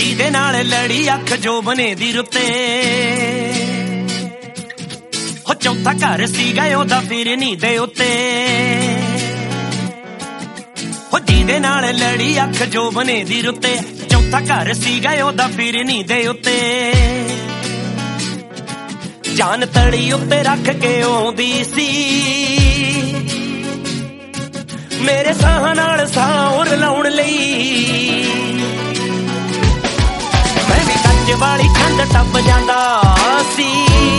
ਜਿਹਦੇ ਨਾਲ ਲੜੀ ਅੱਖ ਜੋਬਨੇ ਦੀ ਰੁੱਤੇ ਹੋ ਚੌਥਾ ਘਰ ਸੀਗਾ ਉਹਦਾ ਫਿਰਨੀ ਦੇ ਉੱਤੇ ਹੋ ਜਿਹਦੇ ਨਾਲ ਲੜੀ ਅੱਖ ਜੋਬਨੇ ਦੀ ਰੁੱਤੇ ਚੌਥਾ ਘਰ ਸੀਗਾ ਉਹਦਾ ਫਿਰਨੀ ਦੇ ਉੱਤੇ ਜਾਨ ਤੜੀ ਉੱਤੇ ਰੱਖ ਕੇ ਆਉਂਦੀ ਸੀ ਮੇਰੇ ਸਾਹ ਨਾਲ ਸਾਹ ਰਲਾਉਣ ਲਈ ਮੈਂ ਵੀ ਕੱਚ ਵਾਲੀ ਕੰਧ ਟੱਪ ਜਾਂਦਾ ਸੀ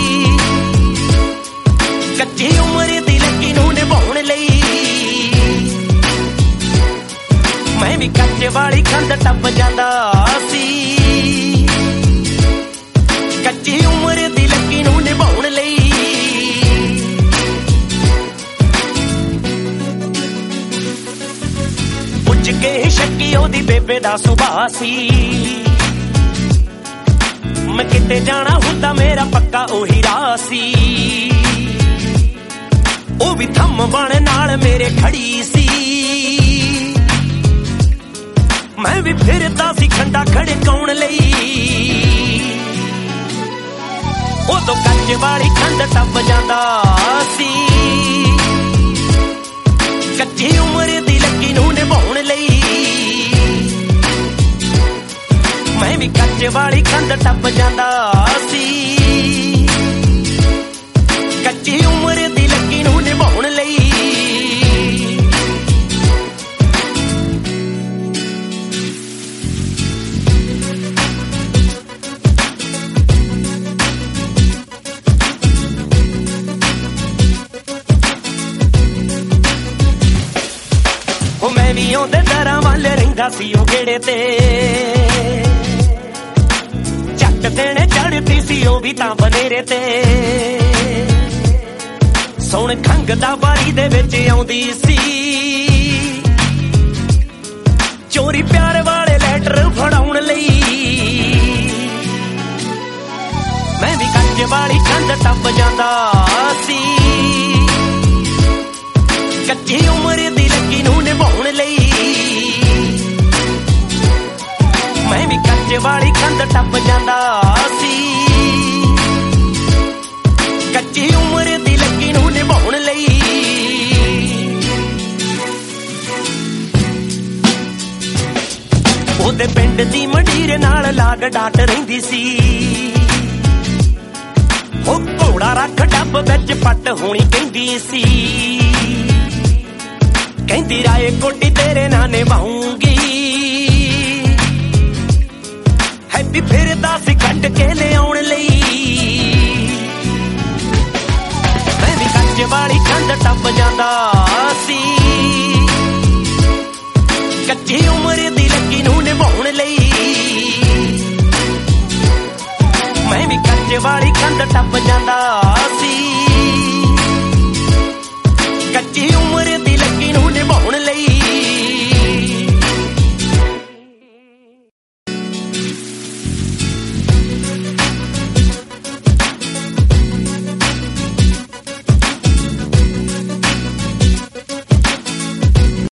ਕੱਚੀ ਉਮਰ ਦੀ ਲੱਕੀ ਨੂੰ ਨਿਭਾਉਣ ਲਈ ਮੈਂ ਵੀ ਕੱਚ ਵਾਲੀ ਕੰਧ ਟੱਪ ਜਾਂਦਾ ਸੀ ਕੱਚੀ ਉਮਰ ਦੀ ਲੱਕੀ ਨੂੰ ਨਿਭਾਉਣ ਲਈ ਪੁੱਛ ਕੇ ਸ਼ੱਕੀ ਉਹਦੀ ਬੇਬੇ ਦਾ ਸੁਭਾਅ ਸੀ ਮੈਂ ਕਿਤੇ ਜਾਣਾ ਹੁੰਦਾ ਮੇਰਾ ਪੱਕਾ ਉਹੀ ਰਾਹ ਸੀ ਉਹ ਵੀ ਥੰਮ ਬਣ ਨਾਲ ਮੇਰੇ ਖੜੀ ਸੀ ਮੈਂ ਵੀ ਫਿਰਦਾ ਸੀ ਖੰਡਾ ਖੜਕਾਉਣ ਲਈ ਉਦੋਂ ਕੱਚ ਵਾਲੀ ਕੰਧ ਟੱਪ ਜਾਂਦਾ ਸੀ ਕੱਚੀ ਉਮਰ ਦੀ ਲੱਕੀ ਨੂੰ ਨਿਭਾਉਣ ਲਈ ਮੈਂ ਵੀ ਕੱਚ ਵਾਲੀ ਕੰਧ ਟੱਪ ਜਾਂਦਾ ਸੀ ਕੱਚੀ ਉਮਰ ਦੀ ਲੱਕੀ ਨੂੰ ਨਿਭਾਉਣ ਲਈ ਉਹ ਮੈਂ ਵੀ ਉਹਦੇ ਦਰਾਂ ਵੱਲ ਰਹਿੰਦਾ ਸੀ ਉਹ ਗੇੜੇ ਤੇ ਝੱਟ ਦੇਣੇ ਚੜ੍ਹਦੀ ਸੀ ਉਹ ਵੀ ਤਾਂ ਬਨੇਰੇ ਤੇ ਸੋਹਣ ਖੰਘਦਾ ਬਾਰੀ ਦੇ ਵਿੱਚ ਆਉਂਦੀ ਸੀ ਚੋਰੀ ਪਿਆਰ ਵਾਲੇ ਲੈਟਰ ਫੜਾਉਣ ਲਈ ਮੈਂ ਵੀ ਕੱਚ ਵਾਲੀ ਕੰਧ ਟੱਪ ਜਾਂਦਾ ਸੀ ਕੱਚੀ ਉਮਰ ਦੀ ਲੱਕੀ ਨੂੰ ਨਿਭਾਉਣ ਲਈ ਮੈਂ ਵੀ ਕੱਚ ਵਾਲੀ ਕੰਧ ਟੱਪ ਜਾਂਦਾ ਸੀ ਕੱਚੀ ਉਮਰ ਦੀ ਲੱਕੀ ਨੂੰ ਨਿਭਾਉਣ ਲਈ ਉਹਦੇ ਪਿੰਡ ਦੀ ਮੰਡੀਰ ਨਾਲ ਲਾਗ ਡਾਟ ਰਹਿੰਦੀ ਸੀ ਉਹ ਘੋੜਾ ਰੱਖ ਡੱਬ ਵਿੱਚ ਪੱਟ ਹੋਣੀ ਕਹਿੰਦੀ ਸੀ ਕਹਿੰਦੀ ਰਾਏ ਕੋਟੀ ਤੇਰੇ ਨਾਲ ਨਿਭਾਉਂਗੀ ਹੈਪੀ ਫਿਰਦਾ ਸੀ ਕੱਟ ਕੇ ਲਿਆਉਣ ਲਈ ਮੈਂ ਵੀ ਕੱਚ ਵਾਲੀ ਕੰਧ ਟੱਪ ਜਾਂਦਾ ਸੀ ਕੱਚੀ ਉਮਰ ਦੀ ਲੱਕੀ ਨੂੰ ਨਿਭਾਉਣ ਲਈ ਮੈਂ ਵੀ ਕੱਚ ਵਾਲੀ ਕੰਧ ਟੱਪ ਜਾਂਦਾ ਸੀ ਕੱਚੀ